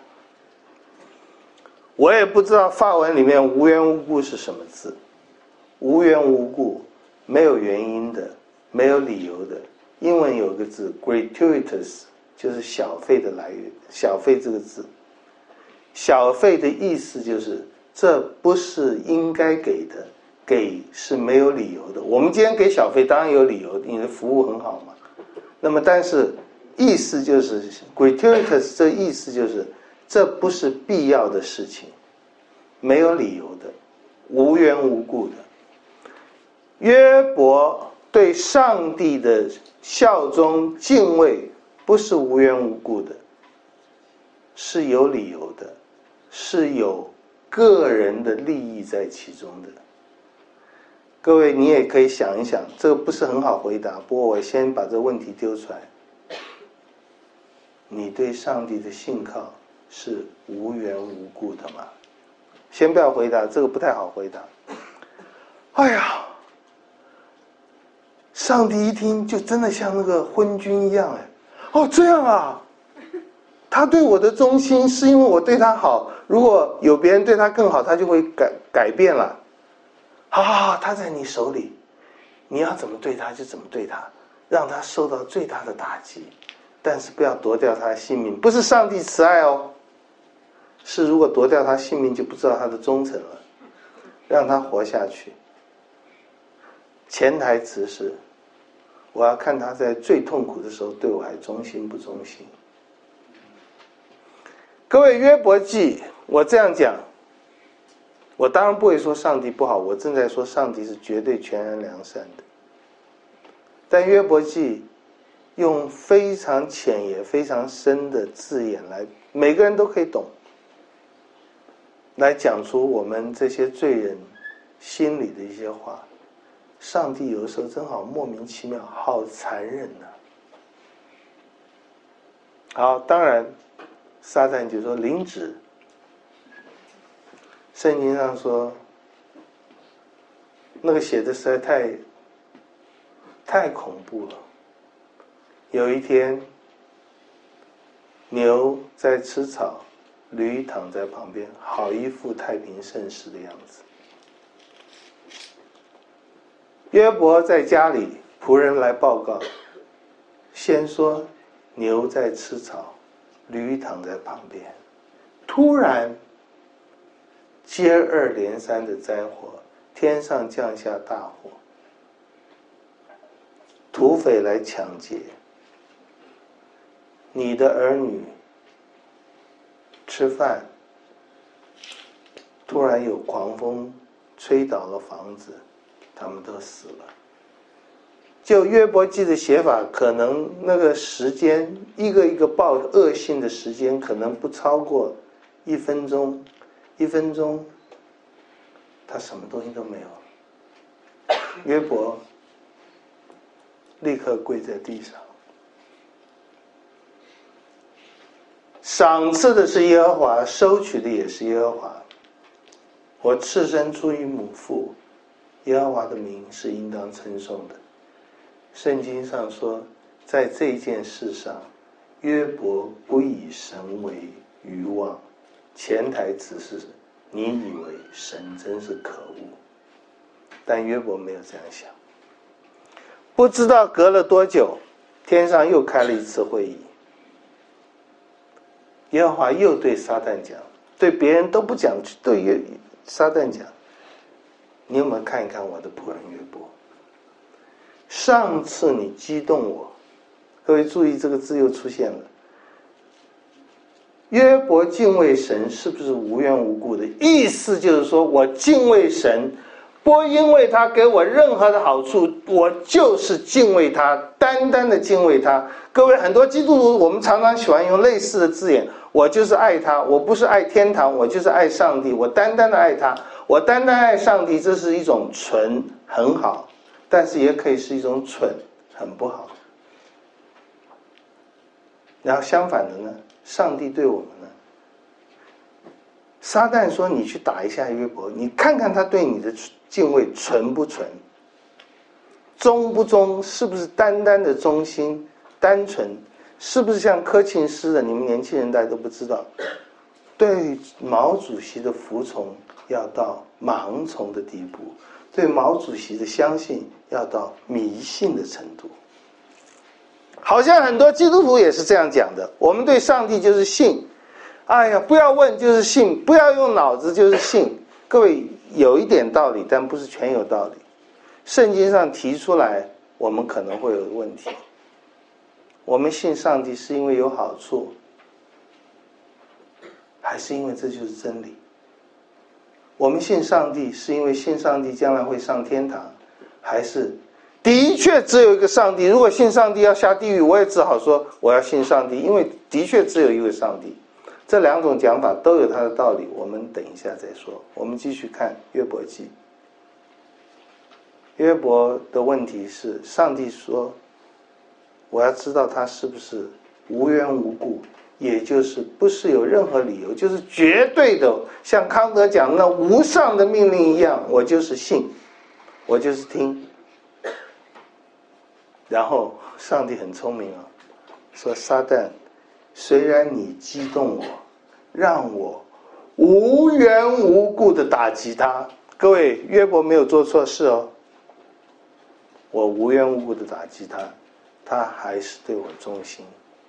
我也不知道法文里面无缘无故是什么字。无缘无故，没有原因的，没有理由的。英文有个字 gratuitous， 就是小费的来源。小费这个字，小费的意思就是这不是应该给的，给是没有理由的。我们今天给小费当然有理由，你的服务很好嘛。那么但是意思就是 gratuitous， 这意思就是这不是必要的事情，没有理由的，无缘无故的。约伯对上帝的效忠敬畏不是无缘无故的，是有理由的，是有个人的利益在其中的。各位你也可以想一想，这个不是很好回答，不过我先把这个问题丢出来。你对上帝的信靠是无缘无故的吗？先不要回答，这个不太好回答。哎呀，上帝一听就真的像那个昏君一样，哦，这样啊，他对我的忠心是因为我对他好，如果有别人对他更好，他就会改变了。好，他在你手里，你要怎么对他就怎么对他，让他受到最大的打击，但是不要夺掉他的性命。不是上帝慈爱哦，是如果夺掉他性命就不知道他的忠诚了，让他活下去。潜台词是我要看他在最痛苦的时候对我还忠心不忠心。各位，约伯记，我这样讲，我当然不会说上帝不好，我正在说上帝是绝对全然良善的。但约伯记用非常浅也非常深的字眼来，每个人都可以懂，来讲出我们这些罪人心里的一些话。上帝有的时候真好莫名其妙，好残忍啊。好，当然撒旦就说领旨，圣经上说那个写的实在太恐怖了。有一天牛在吃草，驴躺在旁边，好一副太平盛世的样子。约伯在家里，仆人来报告，先说牛在吃草，驴躺在旁边，突然接二连三的灾祸，天上降下大火，土匪来抢劫，你的儿女吃饭，突然有狂风吹倒了房子，他们都死了。就约伯记的写法，可能那个时间一个一个报恶性的时间可能不超过1分钟，1分钟他什么东西都没有，约伯立刻跪在地上。赏赐的是耶和华，收取的也是耶和华。我赤身出于母腹，耶和华的名是应当称颂的。圣经上说，在这件事上，约伯不以神为愚妄，潜台词是你以为神真是可恶，但约伯没有这样想。不知道隔了多久，天上又开了一次会议，耶和华又对撒旦讲，对别人都不讲，对撒旦讲，你有没有看一看我的仆人约伯？上次你激动我，各位注意这个字又出现了。约伯敬畏神是不是无缘无故的？意思就是说我敬畏神，不因为他给我任何的好处，我就是敬畏他，单单的敬畏他。各位，很多基督徒我们常常喜欢用类似的字眼，我就是爱他，我不是爱天堂，我就是爱上帝，我单单的爱他，我单单爱上帝，这是一种纯很好，但是也可以是一种蠢很不好。然后相反的呢，上帝对我们呢，撒旦说你去打一下约伯，你看看他对你的敬畏纯不纯，忠不忠，是不是单单的忠心单纯，是不是像柯庆施的，你们年轻人大家都不知道，对毛主席的服从要到盲从的地步，对毛主席的相信要到迷信的程度。好像很多基督徒也是这样讲的，我们对上帝就是信，哎呀，不要问就是信，不要用脑子就是信。各位，有一点道理，但不是全有道理。圣经上提出来，我们可能会有问题。我们信上帝是因为有好处，还是因为这就是真理？我们信上帝是因为信上帝将来会上天堂，还是的确只有一个上帝？如果信上帝要下地狱，我也只好说我要信上帝，因为的确只有一位上帝。这两种讲法都有它的道理，我们等一下再说。我们继续看约伯记。约伯的问题是，上帝说我要知道他是不是无缘无故，也就是不是有任何理由，就是绝对的，像康德讲那无上的命令一样，我就是信，我就是听。然后上帝很聪明啊，说撒旦，虽然你激动我，让我无缘无故的打击他，各位，约伯没有做错事哦，我无缘无故的打击他，他还是对我忠心。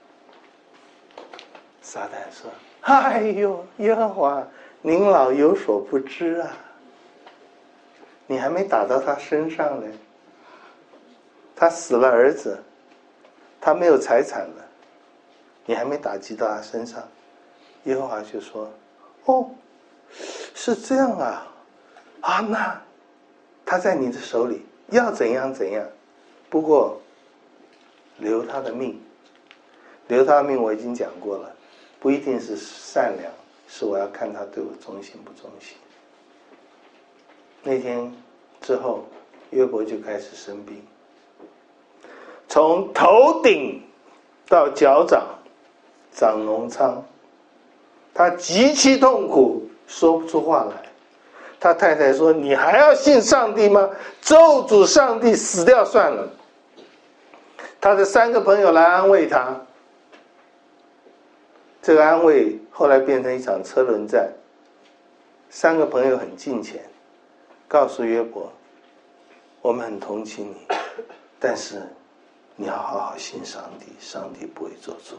撒旦说，哎呦，耶和华您老有所不知啊，你还没打到他身上嘞。 他死了儿子，他没有财产了，你还没打击到他身上。耶和华就说：哦，是这样啊，那他在你的手里，要怎样怎样，不过留他的命。留他的命我已经讲过了，不一定是善良，是我要看他对我忠心不忠心。那天之后，约伯就开始生病，从头顶到脚掌长脓疮，他极其痛苦，说不出话来。他太太说：你还要信上帝吗？咒诅上帝，死掉算了。他的3个朋友来安慰他，这个安慰后来变成一场车轮战。3个朋友很敬虔，告诉约伯：我们很同情你，但是你要好好信上帝，上帝不会做错。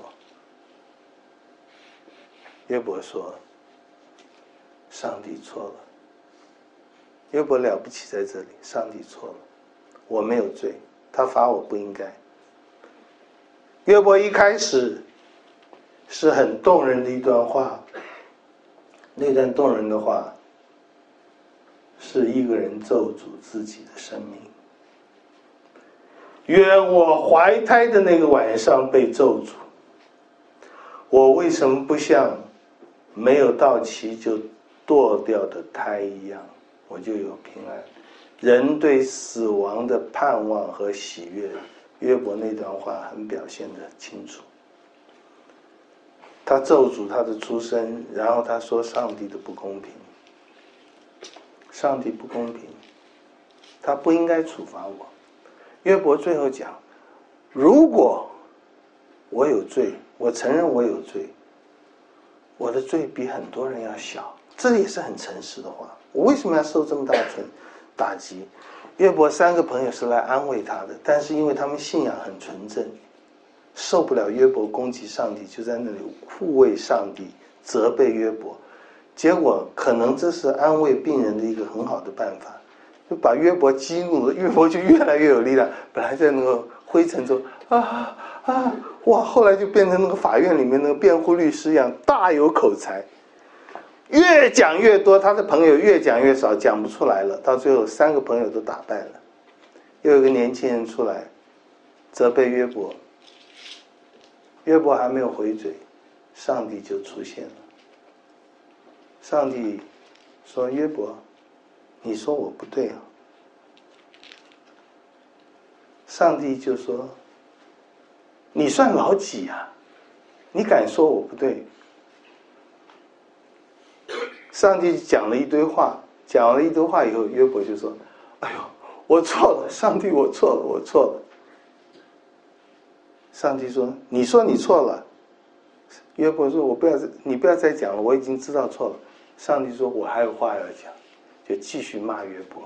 约伯说：上帝错了。约伯了不起在这里，上帝错了，我没有罪，他罚我不应该。约伯一开始是很动人的一段话，那段动人的话是一个人咒诅自己的生命。愿我怀胎的那个晚上被咒诅，我为什么不像没有到期就堕掉的胎一样，我就有平安。人对死亡的盼望和喜悦，约伯那段话很表现得清楚。他咒诅他的出生，然后他说上帝的不公平，上帝不公平，他不应该处罚我。约伯最后讲，如果我有罪，我承认我有罪，我的罪比很多人要小，这也是很诚实的话。我为什么要受这么大的打击？约伯3个朋友是来安慰他的，但是因为他们信仰很纯正，受不了约伯攻击上帝，就在那里护卫上帝，责备约伯。结果可能这是安慰病人的一个很好的办法，就把约伯激怒了，约伯就越来越有力量。本来在那个灰尘中哇，后来就变成那个法院里面那个辩护律师一样，大有口才，越讲越多，他的朋友越讲越少，讲不出来了。到最后3个朋友都打败了，又有一个年轻人出来责备约伯，约伯还没有回嘴，上帝就出现了。上帝说：约伯，你说我不对啊。上帝就说：你算老几啊？你敢说我不对？上帝讲了一堆话，讲了一堆话以后，约伯就说：哎呦，我错了，上帝，我错了，我错了。上帝说：你说你错了。约伯说：你不要再讲了，我已经知道错了。上帝说：我还有话要讲，就继续骂约伯。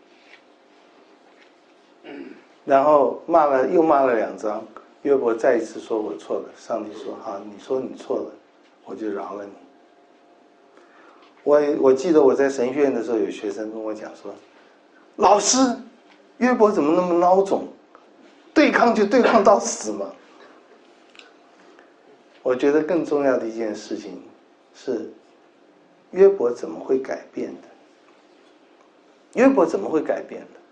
然后又骂了2章，约伯再一次说我错了。上帝说：好，你说你错了，我就饶了你。我记得我在神学院的时候，有学生跟我讲说：老师，约伯怎么那么孬种，对抗就对抗到死嘛。我觉得更重要的一件事情是，约伯怎么会改变的？约伯怎么会改变的？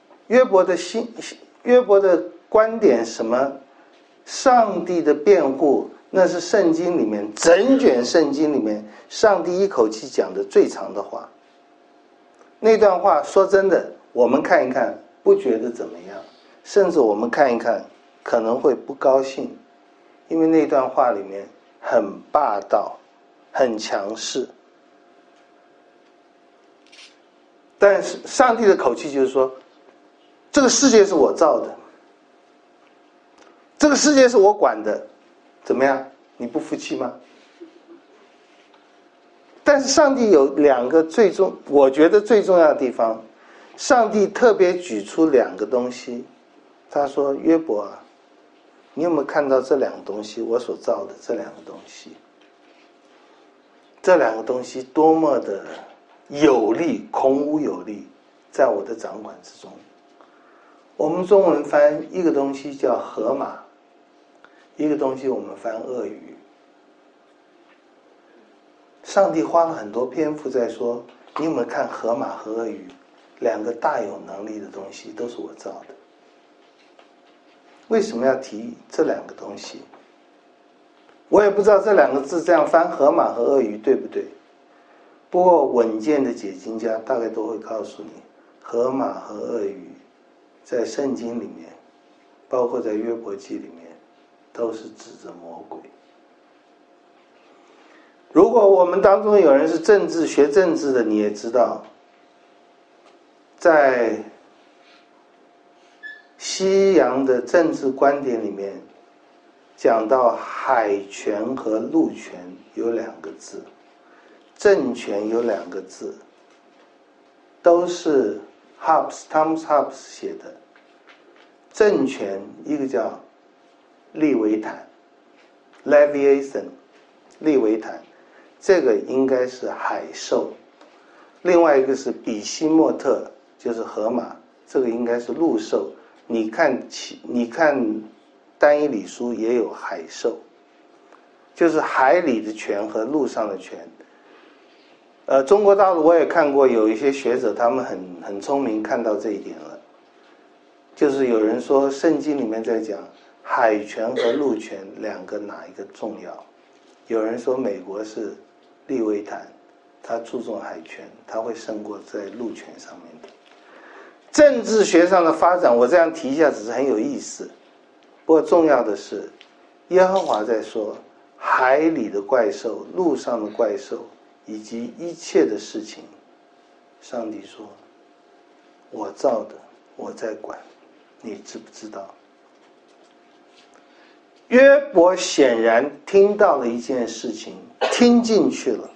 约伯的观点什么？上帝的辩护，那是圣经里面整卷圣经里面上帝一口气讲的最长的话。那段话说真的，我们看一看不觉得怎么样，甚至我们看一看可能会不高兴，因为那段话里面很霸道，很强势。但是上帝的口气就是说，这个世界是我造的，这个世界是我管的，怎么样？你不服气吗？但是上帝有2个我觉得最重要的地方，上帝特别举出2个东西。他说：约伯啊，你有没有看到这2个东西，我所造的这2个东西？这2个东西多么的有力，孔武有力，在我的掌管之中。 我们中文翻一个东西叫河马，一个东西我们翻鳄鱼。上帝花了很多篇幅在说，你有没有看河马和鳄鱼两个大有能力的东西都是我造的。为什么要提这两个东西？我也不知道这两个字这样翻河马和鳄鱼对不对，不过稳健的解经家大概都会告诉你，河马和鳄鱼在圣经里面，包括在约伯记里面，都是指着魔鬼。如果我们当中有人是学政治的，你也知道，在西洋的政治观点里面，讲到海权和陆权有两个字，政权有两个字，都是Thomas Hobbes 写的。政权一个叫利维坦 Leviathan 利维坦，这个应该是海兽。另外一个是比西莫特，就是河马，这个应该是陆兽。你看单一理书也有海兽，就是海里的权和陆上的权。中国大陆我也看过，有一些学者他们很聪明，看到这一点了。就是有人说圣经里面在讲海权和陆权两个哪一个重要，有人说美国是利维坦，他注重海权，他会胜过在陆权上面的。政治学上的发展我这样提一下只是很有意思，不过重要的是耶和华在说海里的怪兽、陆上的怪兽以及一切的事情，上帝说我造的，我在管，你知不知道？约伯显然听到了一件事情，听进去了，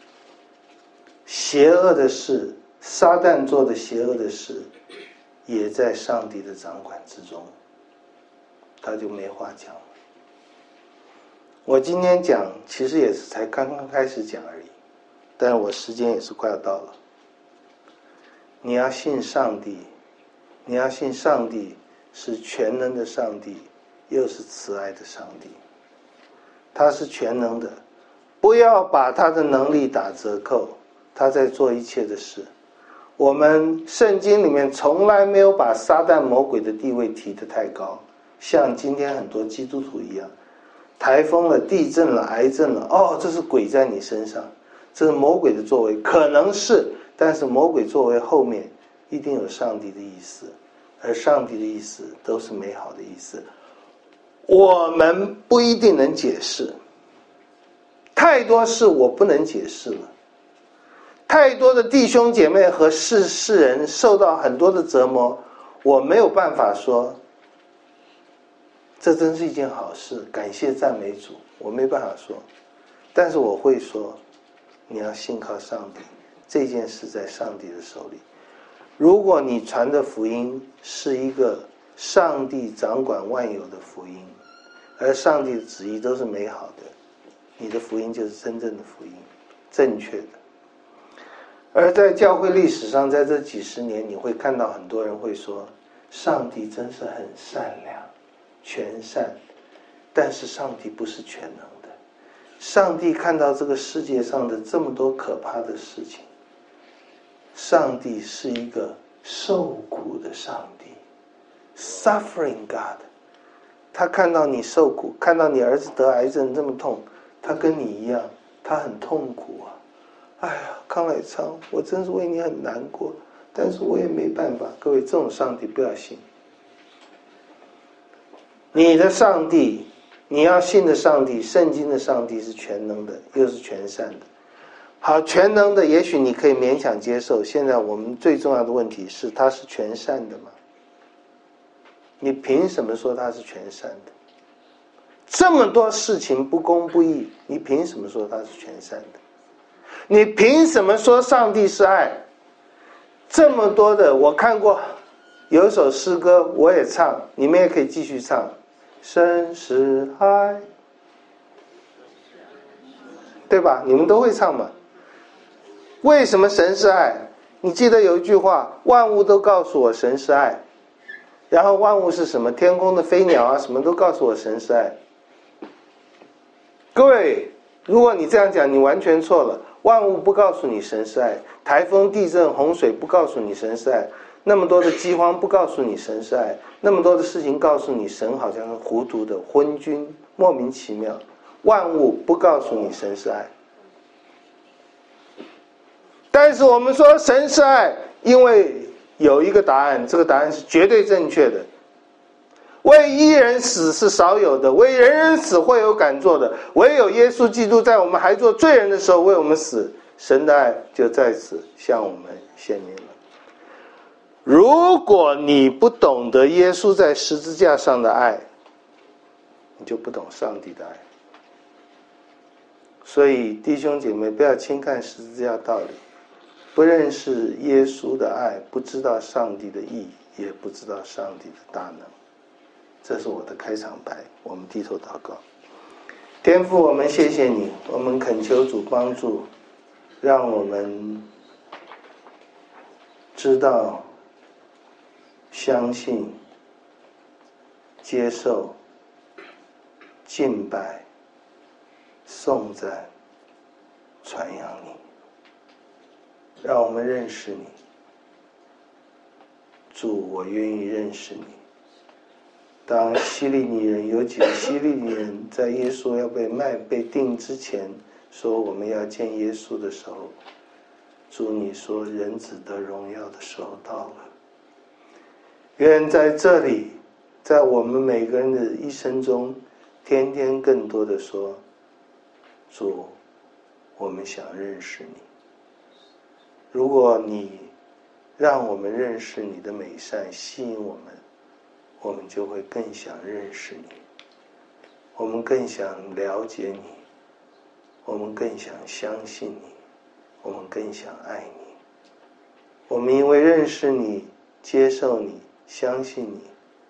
邪恶的事，撒旦做的邪恶的事也在上帝的掌管之中，他就没话讲了。我今天讲其实也是才刚刚开始讲而已，但是我时间也是快要到了。你要信上帝，你要信上帝是全能的上帝，又是慈爱的上帝，他是全能的，不要把他的能力打折扣，他在做一切的事。我们圣经里面从来没有把撒旦魔鬼的地位提得太高，像今天很多基督徒一样，台风了、地震了、癌症了，这是鬼在你身上，这是魔鬼的作为，可能是，但是魔鬼作为后面一定有上帝的意思，而上帝的意思都是美好的意思，我们不一定能解释，太多事我不能解释了，太多的弟兄姐妹和世人受到很多的折磨，我没有办法说这真是一件好事，感谢赞美主，我没办法说，但是我会说你要信靠上帝，这件事在上帝的手里。如果你传的福音是一个上帝掌管万有的福音，而上帝的旨意都是美好的，你的福音就是真正的福音，正确的。而在教会历史上，在这几十年，你会看到很多人会说上帝真是很善良全善，但是上帝不是全能的。上帝看到这个世界上的这么多可怕的事情，上帝是一个受苦的上帝 Suffering God， 他看到你受苦，看到你儿子得癌症这么痛，他跟你一样，他很痛苦啊。哎呀，康乃昌，我真是为你很难过，但是我也没办法。各位，这种上帝不要信。你的上帝，你要信的上帝，圣经的上帝是全能的，又是全善的。好，全能的也许你可以勉强接受，现在我们最重要的问题是，他是全善的吗？你凭什么说他是全善的？这么多事情不公不义，你凭什么说他是全善的？你凭什么说上帝是爱？这么多的，我看过有一首诗歌，我也唱，你们也可以继续唱。神是爱，对吧？你们都会唱嘛？为什么神是爱？你记得有一句话，万物都告诉我神是爱， 然后万物是什么？天空的飞鸟啊，什么都告诉我神是爱。各位，如果你这样讲，你完全错了。万物不告诉你神是爱，台风、地震、洪水不告诉你神是爱，那么多的饥荒不告诉你神是爱，那么多的事情告诉你神好像是糊涂的昏君，莫名其妙。万物不告诉你神是爱，但是我们说神是爱，因为有一个答案，这个答案是绝对正确的。为一人死是少有的，为人人死会有敢做的，唯有耶稣基督在我们还做罪人的时候为我们死，神的爱就在此向我们显明了。如果你不懂得耶稣在十字架上的爱，你就不懂上帝的爱。所以弟兄姐妹，不要轻看十字架道理，不认识耶稣的爱，不知道上帝的义，也不知道上帝的大能。这是我的开场白，我们低头祷告。天父，我们谢谢你，我们恳求主帮助，让我们知道、相信、接受、敬拜、颂赞、传扬你，让我们认识你。主，我愿意认识你。当希利尼人有几个希利尼人在耶稣要被卖被定之前说我们要见耶稣的时候，主你说人子得荣耀的时候到了。愿在这里，在我们每个人的一生中，天天更多的说，主，我们想认识你。如果你让我们认识你的美善吸引我们，我们就会更想认识你，我们更想了解你，我们更想相信你，我们更想爱你。我们因为认识你、接受你、相信你，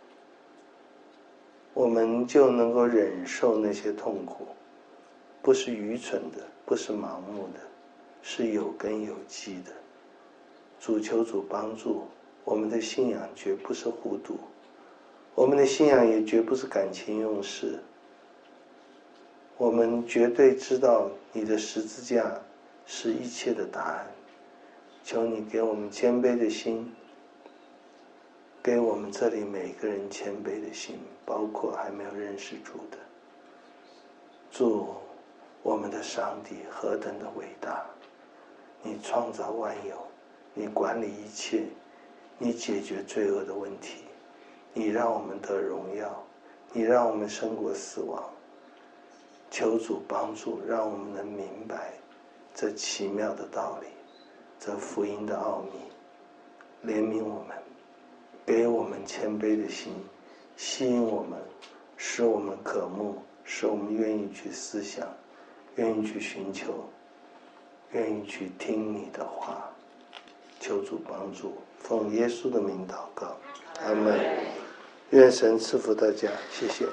我们就能够忍受那些痛苦，不是愚蠢的，不是盲目的，是有根有基的。主，求主帮助我们的信仰，绝不是糊涂，我们的信仰也绝不是感情用事。我们绝对知道你的十字架是一切的答案。求你给我们谦卑的心，给我们这里每个人谦卑的心，包括还没有认识主的。主，我们的上帝何等的伟大！你创造万有，你管理一切，你解决罪恶的问题，你让我们得荣耀，你让我们胜过死亡。求主帮助，让我们能明白这奇妙的道理，这福音的奥秘。怜悯我们，给我们谦卑的心，吸引我们，使我们渴慕，使我们愿意去思想，愿意去寻求，愿意去听你的话。求主帮助，奉耶稣的名祷告，阿们。愿神赐福大家，谢谢。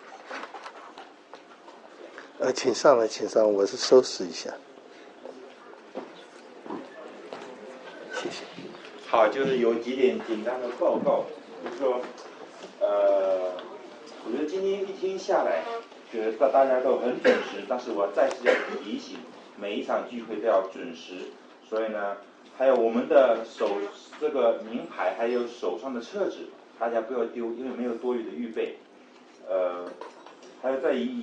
请上来，请上来，我是收拾一下。谢谢。 好，就是有几点简单的报告，就是说，我觉得今天一天下来，觉得大家都很准时，但是我再次要提醒，每一场聚会都要准时。所以呢，还有我们的这个名牌，还有手上的册子，大家不要丢，因为没有多余的预备。还有在